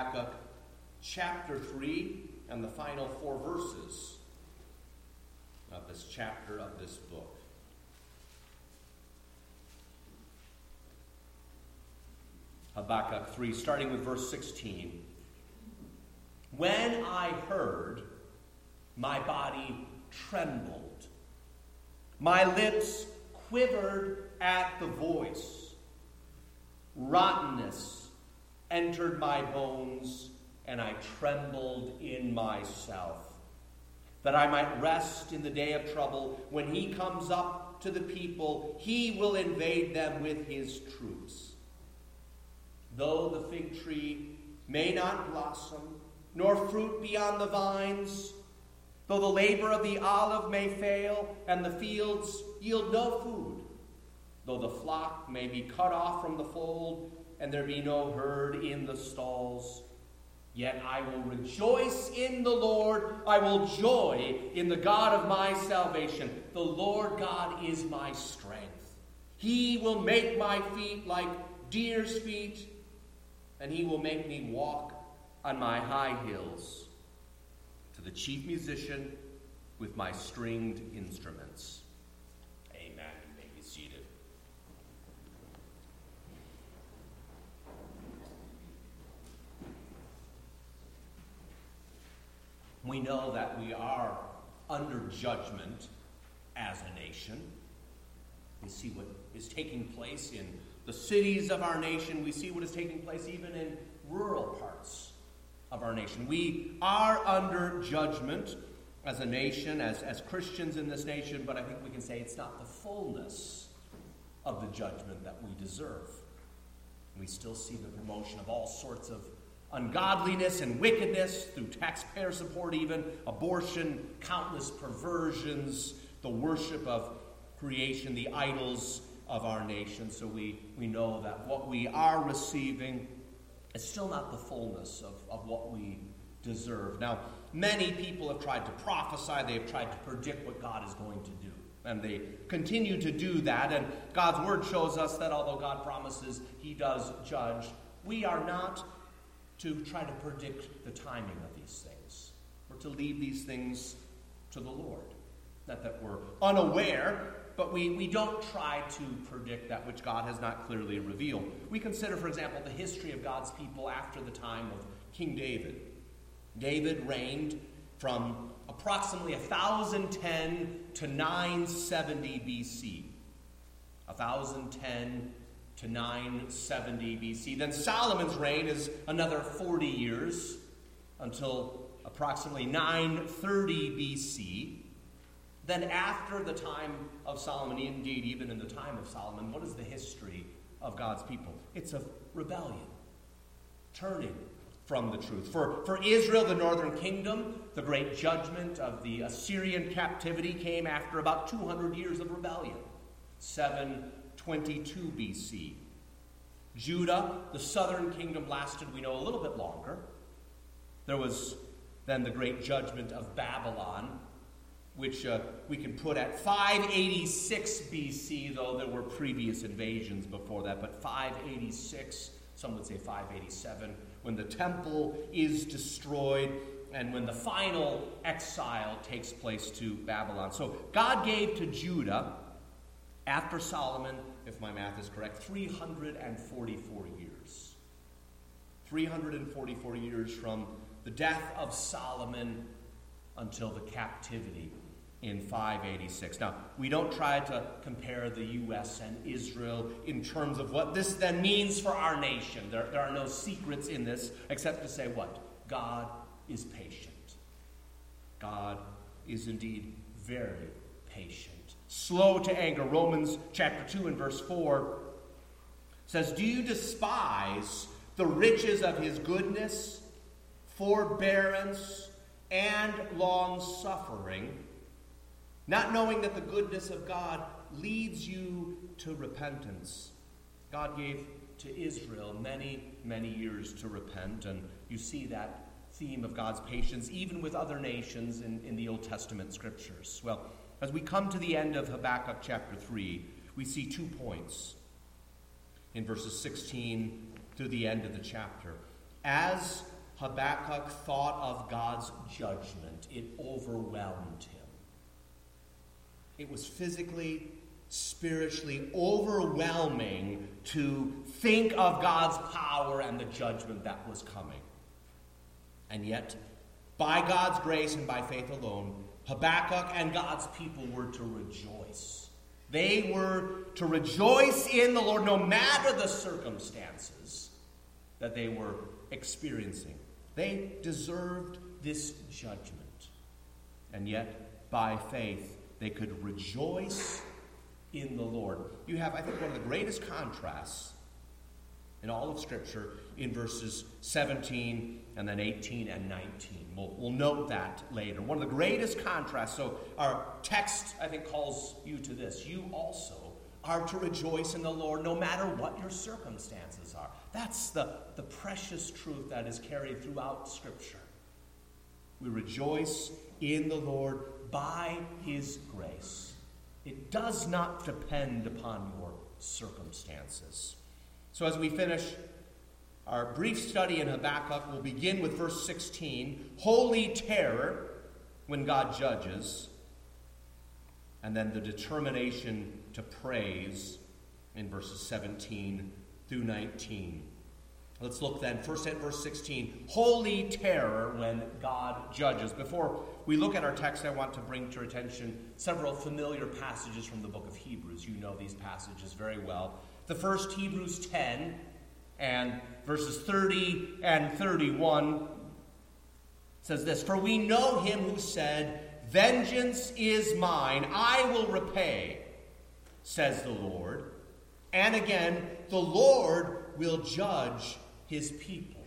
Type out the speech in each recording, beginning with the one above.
Habakkuk chapter 3 and the final 4 verses of this chapter of this book. Habakkuk 3, starting with verse 16. When I heard, my body trembled. My lips quivered at the voice. Rottenness entered my bones, and I trembled in myself, that I might rest in the day of trouble. When he comes up to the people, he will invade them with his troops. Though the fig tree may not blossom, nor fruit be on the vines, though the labor of the olive may fail, and the fields yield no food, though the flock may be cut off from the fold, and there be no herd in the stalls, yet I will rejoice in the Lord. I will joy in the God of my salvation. The Lord God is my strength. He will make my feet like deer's feet, and he will make me walk on my high hills. To the chief musician with my stringed instruments. Amen. You may be seated. We know that we are under judgment as a nation. We see what is taking place in the cities of our nation. We see what is taking place even in rural parts of our nation. We are under judgment as a nation, as Christians in this nation, but I think we can say it's not the fullness of the judgment that we deserve. We still see the promotion of all sorts of ungodliness and wickedness through taxpayer support, even abortion, countless perversions, the worship of creation, the idols of our nation. So we know that what we are receiving is still not the fullness of what we deserve. Now, many people have tried to prophesy. They have tried to predict what God is going to do. And they continue to do that. And God's word shows us that although God promises he does judge, we are not to try to predict the timing of these things. We're to leave these things to the Lord. Not that we're unaware, but we don't try to predict that which God has not clearly revealed. We consider, for example, the history of God's people after the time of King David. David reigned from approximately 1010 to 970 BC. 1010 to 970 BC. Then Solomon's reign is another 40 years until approximately 930 BC. Then after the time of Solomon, indeed even in the time of Solomon, what is the history of God's people? It's of rebellion, turning from the truth. For Israel, the northern kingdom, the great judgment of the Assyrian captivity came after about 200 years of rebellion, 722 BC. Judah, the southern kingdom, lasted, we know, a little bit longer. There was then the great judgment of Babylon, which we can put at 586 BC, though there were previous invasions before that. But 586, some would say 587, when the temple is destroyed and when the final exile takes place to Babylon. So God gave to Judah, after Solomon, if my math is correct, 344 years. 344 years from the death of Solomon until the captivity in 586. Now, we don't try to compare the U.S. and Israel in terms of what this then means for our nation. There are no secrets in this except to say what? God is patient. God is indeed very patient. Slow to anger. Romans chapter 2 and verse 4 says, "Do you despise the riches of his goodness, forbearance, and long-suffering, not knowing that the goodness of God leads you to repentance?" God gave to Israel many, many years to repent, and you see that theme of God's patience even with other nations in the Old Testament scriptures. Well, as we come to the end of Habakkuk chapter 3, we see 2 points in verses 16 through the end of the chapter. As Habakkuk thought of God's judgment, it overwhelmed him. It was physically, spiritually overwhelming to think of God's power and the judgment that was coming. And yet, by God's grace and by faith alone, Habakkuk and God's people were to rejoice. They were to rejoice in the Lord no matter the circumstances that they were experiencing. They deserved this judgment. And yet, by faith, they could rejoice in the Lord. You have, I think, one of the greatest contrasts in all of Scripture in verses 17 and then 18 and 19. We'll note that later. One of the greatest contrasts. So our text, I think, calls you to this. You also are to rejoice in the Lord no matter what your circumstances are. That's the precious truth that is carried throughout Scripture. We rejoice in the Lord by His grace. It does not depend upon your circumstances. So as we finish our brief study in Habakkuk, we'll begin with verse 16, holy terror when God judges, and then the determination to praise in verses 17 through 19. Let's look then first at verse 16, holy terror when God judges. Before we look at our text, I want to bring to your attention several familiar passages from the book of Hebrews. You know these passages very well. The first, Hebrews 10, and verses 30 and 31, says this, for we know him who said, vengeance is mine, I will repay, says the Lord. And again, the Lord will judge his people.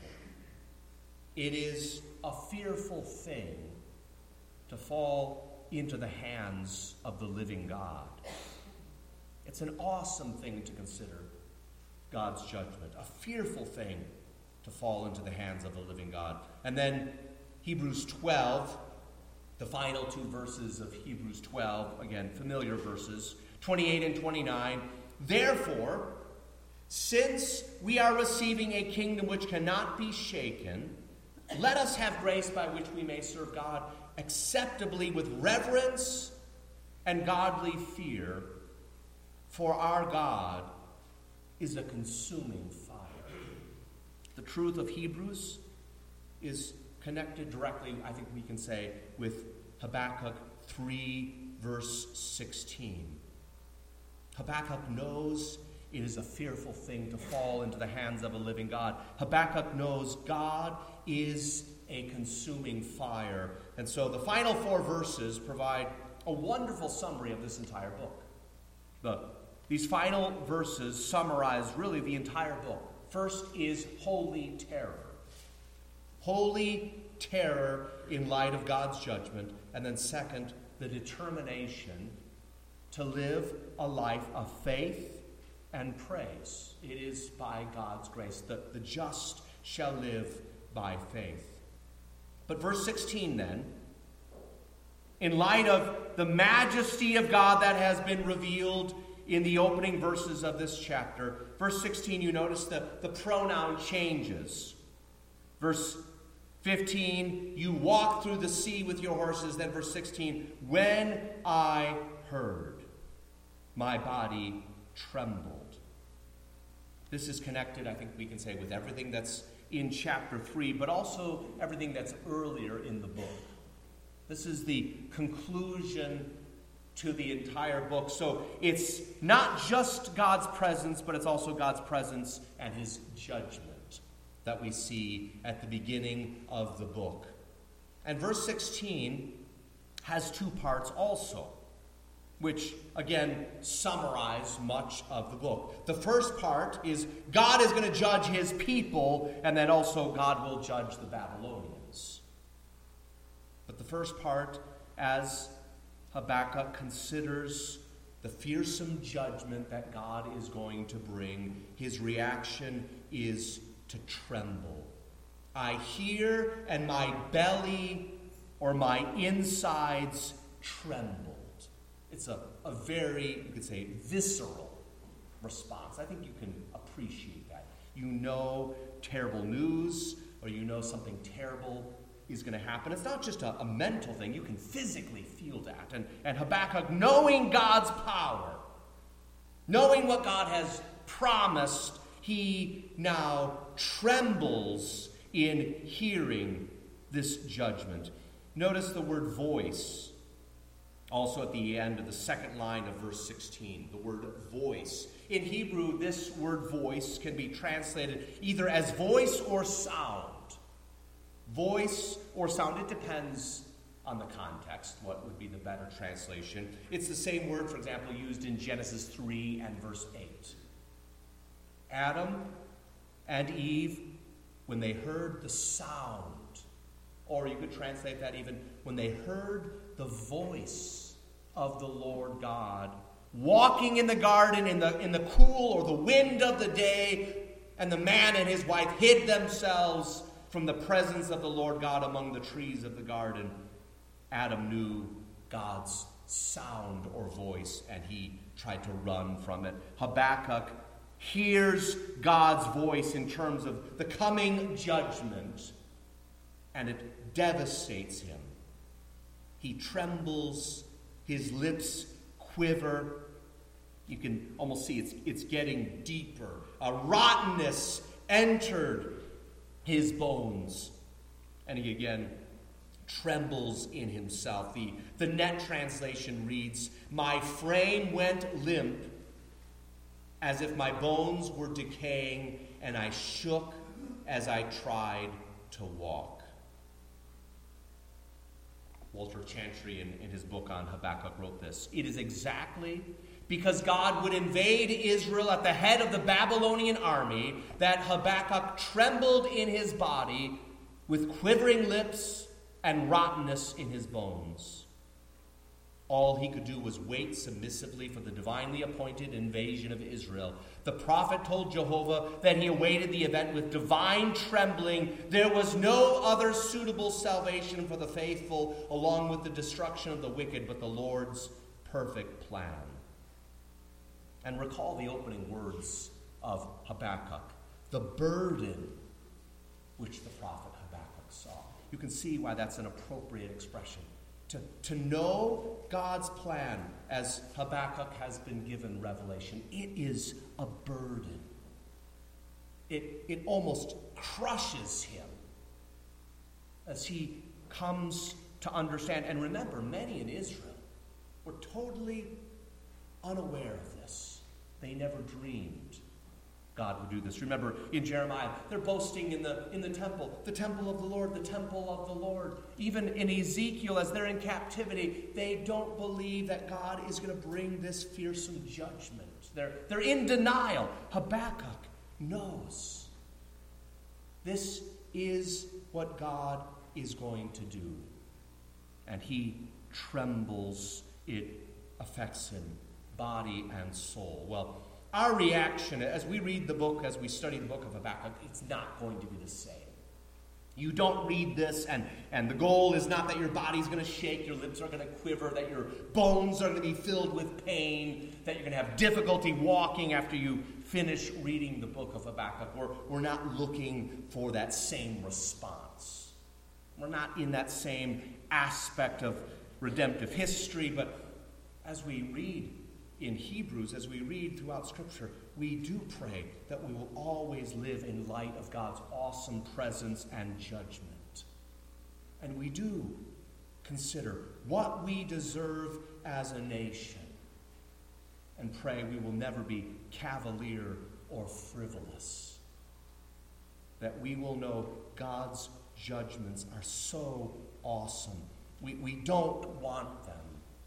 It is a fearful thing to fall into the hands of the living God. It's an awesome thing to consider God's judgment, a fearful thing to fall into the hands of the living God. And then Hebrews 12, the final two verses of Hebrews 12, again, familiar verses, 28 and 29. Therefore, since we are receiving a kingdom which cannot be shaken, let us have grace by which we may serve God acceptably with reverence and godly fear, for our God is a consuming fire. The truth of Hebrews is connected directly, I think we can say, with Habakkuk 3, verse 16. Habakkuk knows it is a fearful thing to fall into the hands of a living God. Habakkuk knows God is a consuming fire. And so the final four verses provide a wonderful summary of this entire book. These final verses summarize really the entire book. First is holy terror. Holy terror in light of God's judgment. And then second, the determination to live a life of faith and praise. It is by God's grace that the just shall live by faith. But verse 16 then, in light of the majesty of God that has been revealed in the opening verses of this chapter, verse 16, you notice that the pronoun changes. Verse 15, you walk through the sea with your horses. Then verse 16, when I heard, my body trembled. This is connected, I think we can say, with everything that's in chapter 3, but also everything that's earlier in the book. This is the conclusion to the entire book. So it's not just God's presence, but it's also God's presence and his judgment that we see at the beginning of the book. And verse 16 has two parts also, which, again, summarize much of the book. The first part is God is going to judge his people, and then also God will judge the Babylonians. But the first part, as Habakkuk considers the fearsome judgment that God is going to bring, his reaction is to tremble. I hear, and my belly or my insides trembled. It's a very, you could say, visceral response. I think you can appreciate that. You know terrible news or you know something terrible is going to happen. It's not just a mental thing. You can physically feel that. And Habakkuk, knowing God's power, knowing what God has promised, he now trembles in hearing this judgment. Notice the word voice. Also at the end of the second line of verse 16, the word voice. In Hebrew, this word voice can be translated either as voice or sound. Voice or sound, it depends on the context, what would be the better translation. It's the same word, for example, used in Genesis 3 and verse 8. Adam and Eve, when they heard the sound, or you could translate that even when they heard the voice of the Lord God, walking in the garden in the cool or the wind of the day, and the man and his wife hid themselves from the presence of the Lord God among the trees of the garden. Adam knew God's sound or voice, and he tried to run from it. Habakkuk hears God's voice in terms of the coming judgment, and it devastates him. He trembles, his lips quiver. You can almost see it's getting deeper. A rottenness entered his bones, and he again trembles in himself. The Net translation reads, "My frame went limp as if my bones were decaying, and I shook as I tried to walk." Walter Chantry, in his book on Habakkuk, wrote this: "It is exactly because God would invade Israel at the head of the Babylonian army that Habakkuk trembled in his body with quivering lips and rottenness in his bones. All he could do was wait submissively for the divinely appointed invasion of Israel. The prophet told Jehovah that he awaited the event with divine trembling. There was no other suitable salvation for the faithful, along with the destruction of the wicked, but the Lord's perfect plan." And recall the opening words of Habakkuk, the burden which the prophet Habakkuk saw. You can see why that's an appropriate expression. To know God's plan, as Habakkuk has been given revelation, it is a burden. It almost crushes him as he comes to understand. And remember, many in Israel were totally unaware of this. They never dreamed God would do this. Remember in Jeremiah, they're boasting in the temple of the Lord, the temple of the Lord. Even in Ezekiel, as they're in captivity, they don't believe that God is going to bring this fearsome judgment. They're in denial. Habakkuk knows this is what God is going to do. And he trembles. It affects him, body and soul. Well, our reaction as we read the book, as we study the book of Habakkuk, it's not going to be the same. You don't read this, and the goal is not that your body's going to shake, your lips are going to quiver, that your bones are going to be filled with pain, that you're going to have difficulty walking after you finish reading the book of Habakkuk. We're not looking for that same response. We're not in that same aspect of redemptive history, but as we read in Hebrews, as we read throughout Scripture, we do pray that we will always live in light of God's awesome presence and judgment. And we do consider what we deserve as a nation, and pray we will never be cavalier or frivolous, that we will know God's judgments are so awesome. We don't want them.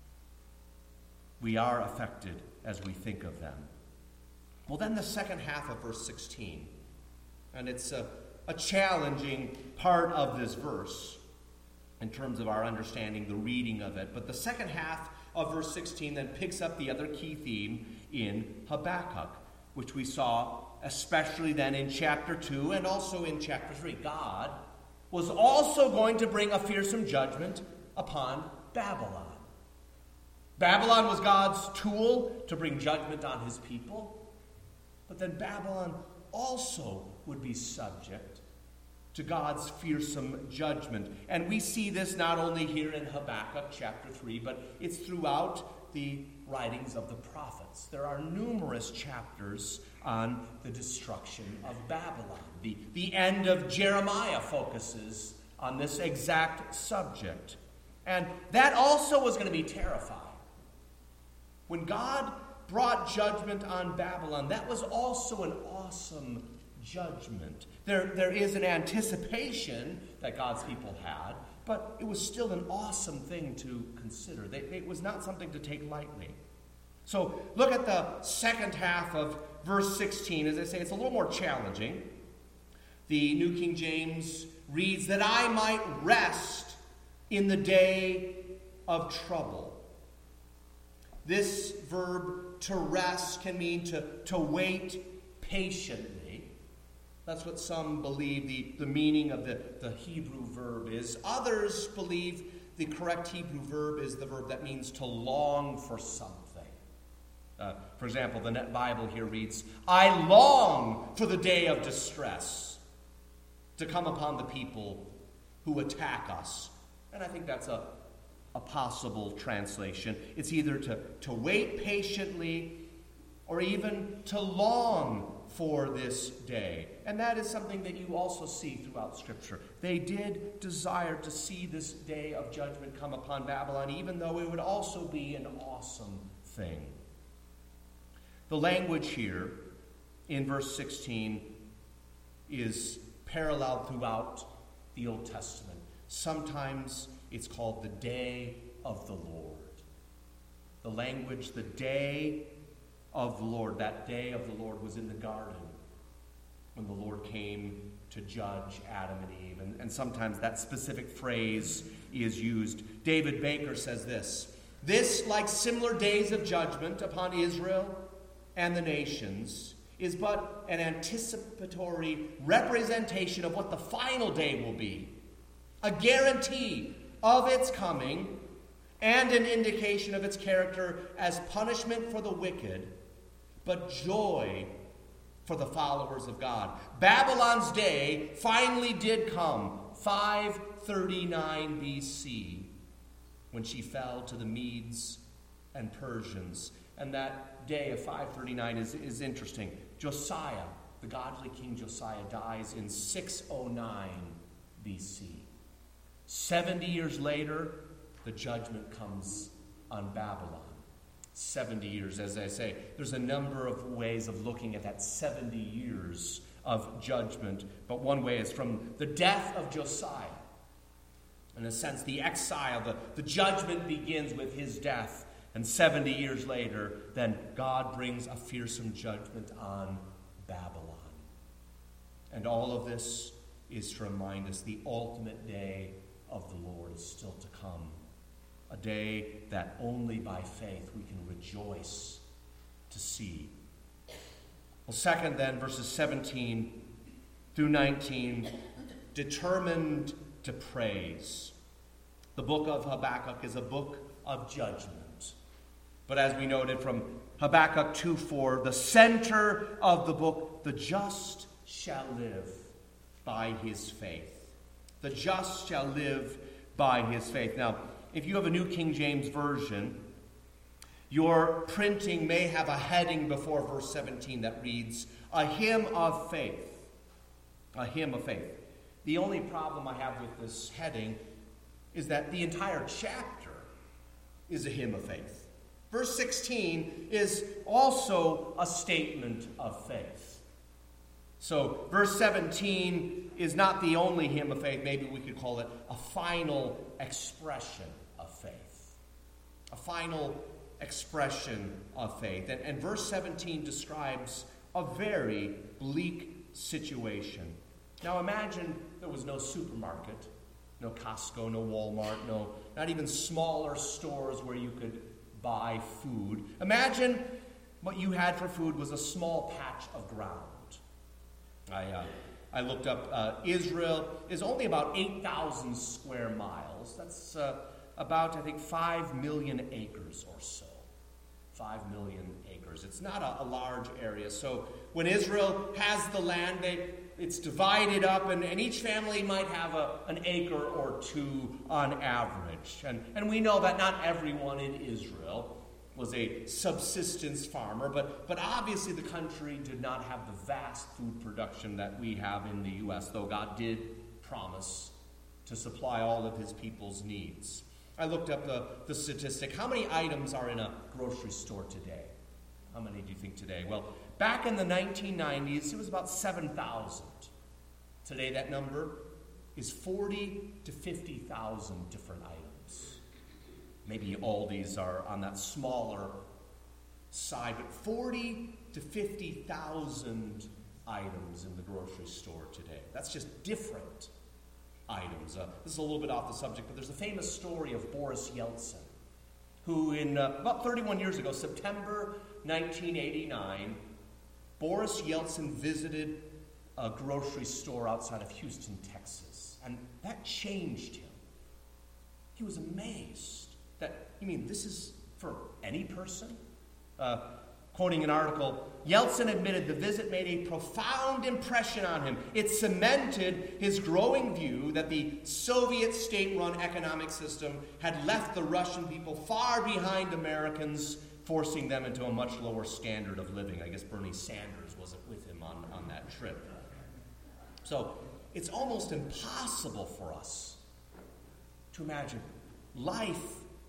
We are affected as we think of them. Well, then the second half of verse 16, and it's a challenging part of this verse in terms of our understanding the reading of it. But the second half of verse 16 then picks up the other key theme in Habakkuk, which we saw especially then in chapter 2 and also in chapter 3. God was also going to bring a fearsome judgment upon Babylon. Babylon was God's tool to bring judgment on his people. But then Babylon also would be subject to God's fearsome judgment. And we see this not only here in Habakkuk chapter 3, but it's throughout the writings of the prophets. There are numerous chapters on the destruction of Babylon. The end of Jeremiah focuses on this exact subject. And that also was going to be terrifying. When God brought judgment on Babylon, that was also an awesome judgment. There is an anticipation that God's people had, but it was still an awesome thing to consider. It was not something to take lightly. So look at the second half of verse 16. As I say, it's a little more challenging. The New King James reads, that I might rest in the day of trouble. This verb, to rest, can mean to wait patiently. That's what some believe the meaning of the Hebrew verb is. Others believe the correct Hebrew verb is the verb that means to long for something. For example, the Net Bible here reads, I long for the day of distress to come upon the people who attack us. And I think that's a possible translation. It's either to wait patiently or even to long for this day. And that is something that you also see throughout Scripture. They did desire to see this day of judgment come upon Babylon, even though it would also be an awesome thing. The language here in verse 16 is paralleled throughout the Old Testament. Sometimes it's called the day of the Lord. The language, the day of the Lord. That day of the Lord was in the garden when the Lord came to judge Adam and Eve. And sometimes that specific phrase is used. David Baker says this, like similar days of judgment upon Israel and the nations, is but an anticipatory representation of what the final day will be, a guarantee of its coming, and an indication of its character as punishment for the wicked, but joy for the followers of God. Babylon's day finally did come, 539 BC, when she fell to the Medes and Persians. And that day of 539 is interesting. Josiah, the godly King Josiah, dies in 609 BC. 70 years later, the judgment comes on Babylon. 70 years, as I say. There's a number of ways of looking at that 70 years of judgment. But one way is from the death of Josiah. In a sense, the exile, the judgment begins with his death. And 70 years later, then God brings a fearsome judgment on Babylon. And all of this is to remind us the ultimate day of the Lord is still to come. A day that only by faith we can rejoice to see. Well, second then, verses 17 through 19, determined to praise. The book of Habakkuk is a book of judgment. But as we noted from Habakkuk 2:4, the center of the book, the just shall live by his faith. The just shall live by his faith. Now, if you have a New King James Version, your printing may have a heading before verse 17 that reads, a hymn of faith. A hymn of faith. The only problem I have with this heading is that the entire chapter is a hymn of faith. Verse 16 is also a statement of faith. So verse 17 is not the only hymn of faith. Maybe we could call it a final expression of faith. A final expression of faith. And verse 17 describes a very bleak situation. Now imagine there was no supermarket, no Costco, no Walmart, not even smaller stores where you could buy food. Imagine what you had for food was a small patch of ground. I looked up, Israel is only about 8,000 square miles. That's about, I think, 5 million acres or so. 5 million acres. It's not a large area. So when Israel has the land, it's divided up, and each family might have an acre or two on average. And we know that not everyone in Israel was a subsistence farmer, but obviously the country did not have the vast food production that we have in the U.S., though God did promise to supply all of his people's needs. I looked up the statistic. How many items are in a grocery store today? How many do you think today? Well, back in the 1990s, it was about 7,000. Today, that number is 40 to 50,000 different items. Maybe Aldi's are on that smaller side, but 40 to 50,000 items in the grocery store today. That's just different items. This is a little bit off the subject, but there's a famous story of Boris Yeltsin, who in about 31 years ago, September 1989, Boris Yeltsin visited a grocery store outside of Houston, Texas, and that changed him. He was amazed that, you mean this is for any person? Quoting an article, Yeltsin admitted the visit made a profound impression on him. It cemented his growing view that the Soviet state-run economic system had left the Russian people far behind Americans, forcing them into a much lower standard of living. I guess Bernie Sanders wasn't with him on that trip. So it's almost impossible for us to imagine life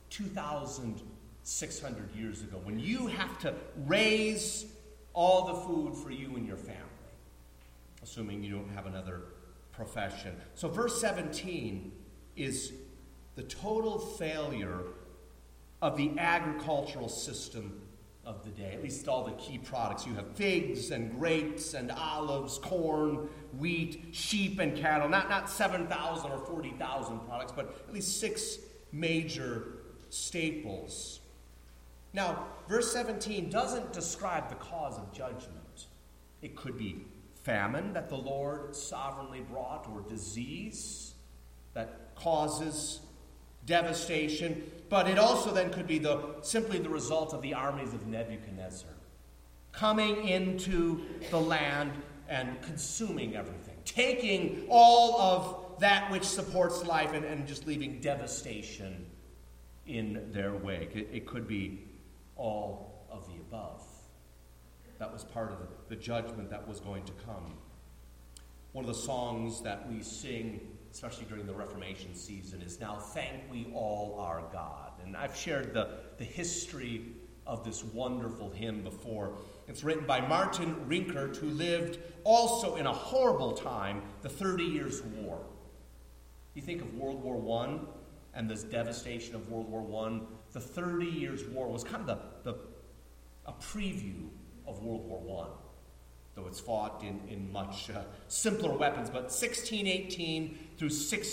2,600 years ago, when you have to raise all the food for you and your family, assuming you don't have another profession. So verse 17 is the total failure of the agricultural system of the day, at least all the key products. You have figs and grapes and olives, corn, wheat, sheep and cattle. Not 7,000 or 40,000 products, but at least 6 major staples. Now, verse 17 doesn't describe the cause of judgment. It could be famine that the Lord sovereignly brought, or disease that causes devastation. But it also then could be simply the result of the armies of Nebuchadnezzar coming into the land and consuming everything, taking all of that which supports life and just leaving devastation in their wake. It could be all of the above. That was part of the judgment that was going to come. One of the songs that we sing, especially during the Reformation season, is "Now Thank We All Our God." And I've shared the history of this wonderful hymn before. It's written by Martin Rinkert, who lived also in a horrible time, the 30 Years' War. You think of World War I and this devastation of World War I, the 30 Years' War was kind of a preview of World War I, though it's fought in much simpler weapons, but 1618 through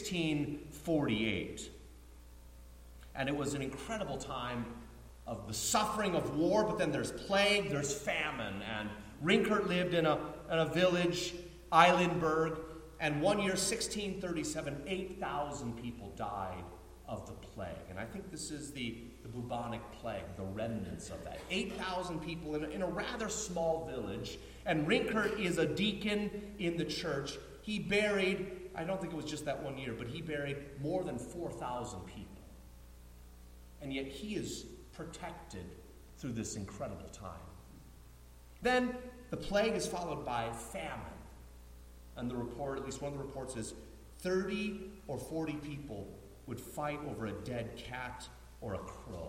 1648. And it was an incredible time of the suffering of war, but then there's plague, there's famine. And Rinkert lived in a village, Eilenberg, and one year, 1637, 8,000 people died of the plague. And I think this is the bubonic plague, the remnants of that. 8,000 people in a rather small village. And Rinkert is a deacon in the church. He buried, I don't think it was just that one year, but he buried more than 4,000 people. And yet he is protected through this incredible time. Then the plague is followed by famine. And the report, at least one of the reports, is 30 or 40 people would fight over a dead cat or a crow.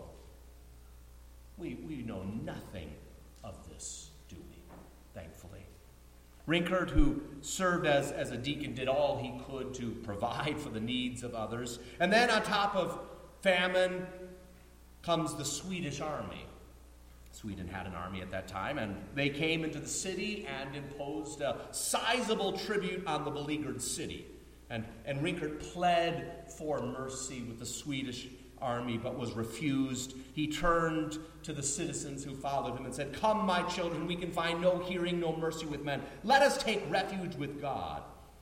We know nothing of this, do we? Thankfully. Rinkert, who served as a deacon, did all he could to provide for the needs of others. And then on top of famine comes the Swedish army. Sweden had an army at that time, and they came into the city and imposed a sizable tribute on the beleaguered city. And Rinkert pled for mercy with the Swedish army, but was refused. He turned to the citizens who followed him and said, "Come, my children, we can find no hearing, no mercy with men. Let us take refuge with God."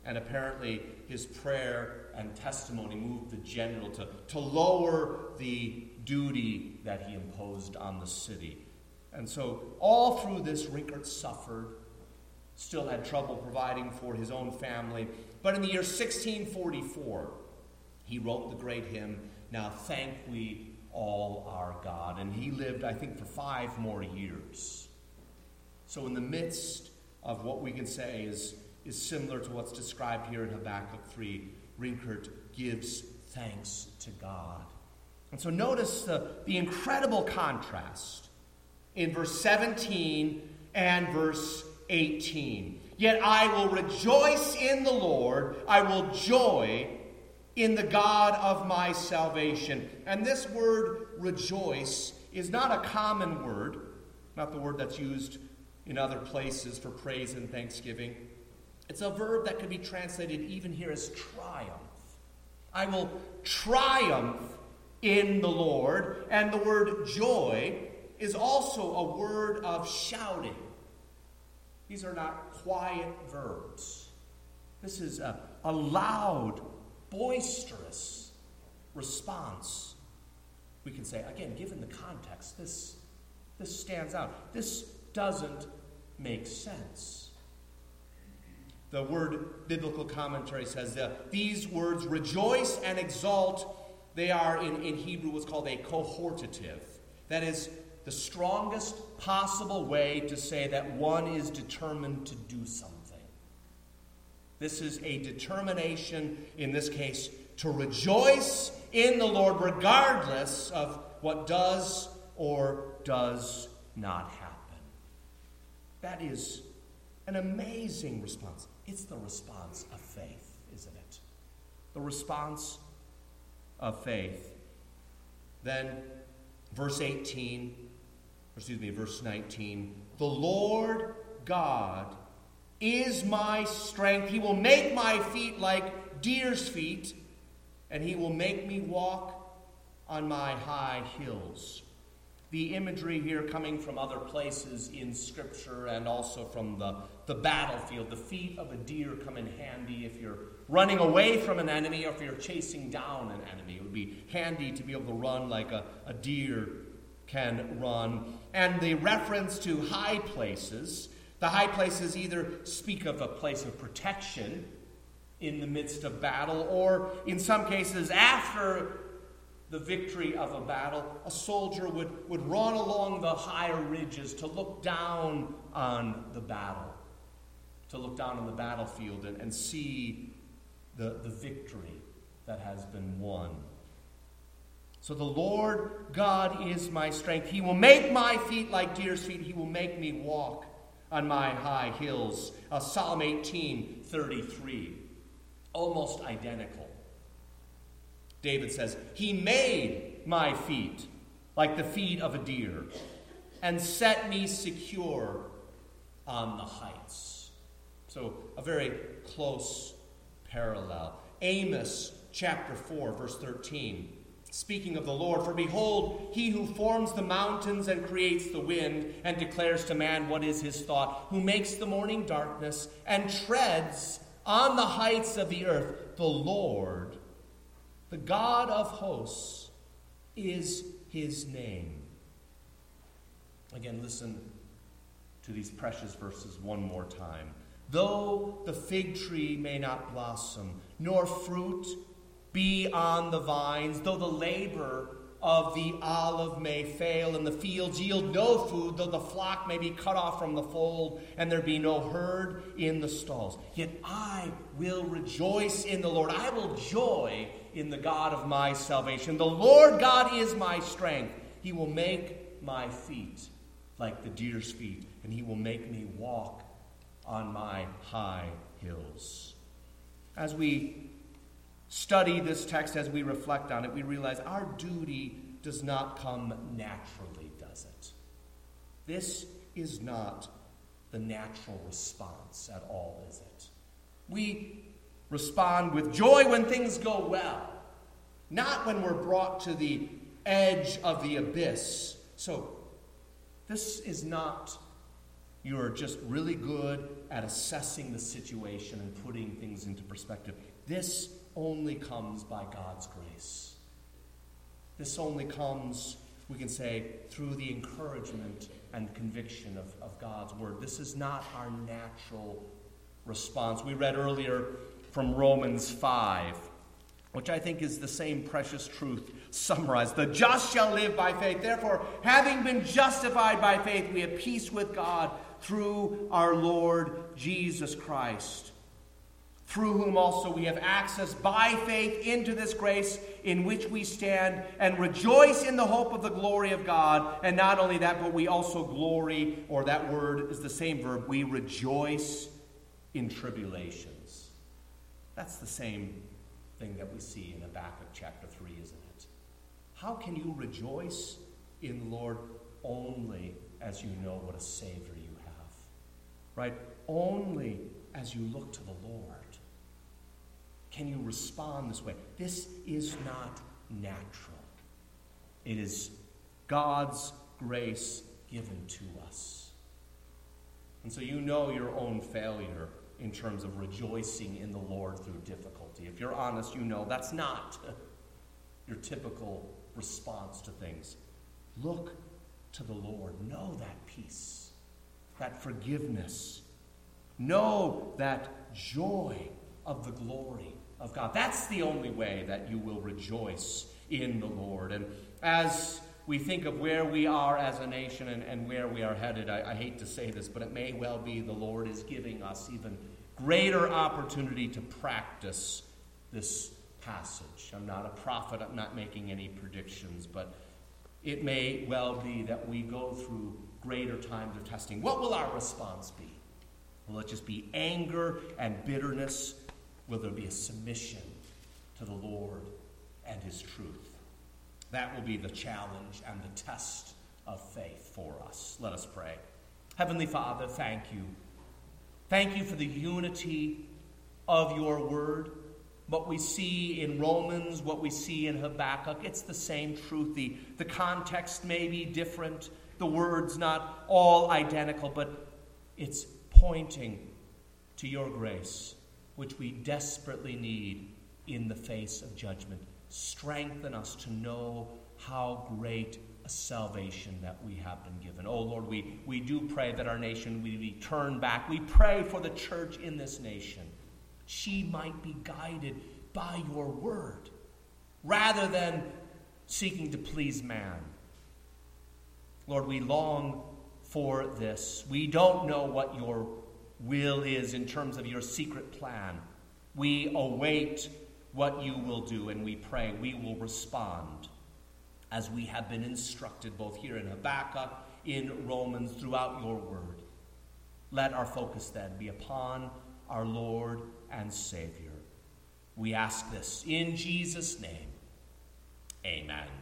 And apparently his prayer and testimony moved the general to lower the duty that he imposed on the city. And so all through this, Rinkart suffered, still had trouble providing for his own family. But in the year 1644, he wrote the great hymn, "Now Thank We All Our God." And he lived, I think, for 5 more years. So in the midst of what we can say is similar to what's described here in Habakkuk 3, Rinkart gives thanks to God. And so notice the incredible contrast in verse 17 and verse 18. "Yet I will rejoice in the Lord, I will joy in the God of my salvation." And this word rejoice is not a common word, not the word that's used in other places for praise and thanksgiving. It's a verb that can be translated even here as triumph. I will triumph in the Lord. And the word joy is also a word of shouting. These are not quiet verbs. This is a loud, boisterous response. We can say, again, given the context, this stands out. This doesn't make sense. The word biblical commentary says that these words, rejoice and exalt, they are in Hebrew what's called a cohortative. That is the strongest possible way to say that one is determined to do something. This is a determination, in this case, to rejoice in the Lord regardless of what does or does not happen. That is an amazing response. It's the response of faith, isn't it? The response of faith. Then, verse 19, "The Lord God is my strength. He will make my feet like deer's feet, and he will make me walk on my high hills." The imagery here coming from other places in Scripture and also from the battlefield. The feet of a deer come in handy if you're running away from an enemy or if you're chasing down an enemy. It would be handy to be able to run like a deer can run. And the reference to high places, the high places either speak of a place of protection in the midst of battle, or in some cases after the victory of a battle, a soldier would run along the higher ridges to look down on the battle, to look down on the battlefield and see the victory that has been won. So the Lord God is my strength. He will make my feet like deer's feet. He will make me walk on my high hills. Psalm 18:33, almost identical. David says, "He made my feet like the feet of a deer and set me secure on the heights." So a very close parallel. Amos chapter 4, verse 13. Speaking of the Lord, "For behold, he who forms the mountains and creates the wind and declares to man what is his thought, who makes the morning darkness and treads on the heights of the earth, the Lord, the God of hosts, is his name." Again, listen to these precious verses one more time. "Though the fig tree may not blossom, nor fruit be on the vines, though the labor of the olive may fail, and the fields yield no food, though the flock may be cut off from the fold, and there be no herd in the stalls, yet I will rejoice in the Lord. I will joy in the God of my salvation. The Lord God is my strength. He will make my feet like the deer's feet, and he will make me walk on my high hills." As we study this text, as we reflect on it, we realize our duty does not come naturally, does it? This is not the natural response at all, is it? We respond with joy when things go well, not when we're brought to the edge of the abyss. So, this is not You are just really good at assessing the situation and putting things into perspective. This only comes by God's grace. This only comes, we can say, through the encouragement and conviction of God's word. This is not our natural response. We read earlier from Romans 5, which I think is the same precious truth summarized. The just shall live by faith. Therefore, having been justified by faith, we have peace with God through our Lord Jesus Christ, through whom also we have access by faith into this grace in which we stand and rejoice in the hope of the glory of God. And not only that, but we also glory, or that word is the same verb, we rejoice in tribulations. That's the same thing that we see in Habakkuk chapter 3, isn't it? How can you rejoice in the Lord? Only as you know what a Savior you have. Right? Only as you look to the Lord can you respond this way. This is not natural. It is God's grace given to us. And so you know your own failure in terms of rejoicing in the Lord through difficulty. If you're honest, you know that's not your typical response to things. Look to the Lord. Know that peace, that forgiveness. Know that joy of the glory of God. That's the only way that you will rejoice in the Lord. And as we think of where we are as a nation and where we are headed, I hate to say this, but it may well be the Lord is giving us even greater opportunity to practice this passage. I'm not a prophet. I'm not making any predictions, but it may well be that we go through greater times of testing. What will our response be? Will it just be anger and bitterness? Will there be a submission to the Lord and his truth? That will be the challenge and the test of faith for us. Let us pray. Heavenly Father, thank you. Thank you for the unity of your word. What we see in Romans, what we see in Habakkuk, it's the same truth. The context may be different. The words not all identical, but it's pointing to your grace, which we desperately need in the face of judgment. Strengthen us to know how great a salvation that we have been given. Oh Lord, we do pray that our nation will be turned back. We pray for the church in this nation. She might be guided by your word rather than seeking to please man. Lord, we long for this. We don't know what your will is in terms of your secret plan. We await what you will do, and we pray we will respond as we have been instructed both here in Habakkuk, in Romans, throughout your word. Let our focus then be upon our Lord and Savior. We ask this in Jesus' name. Amen.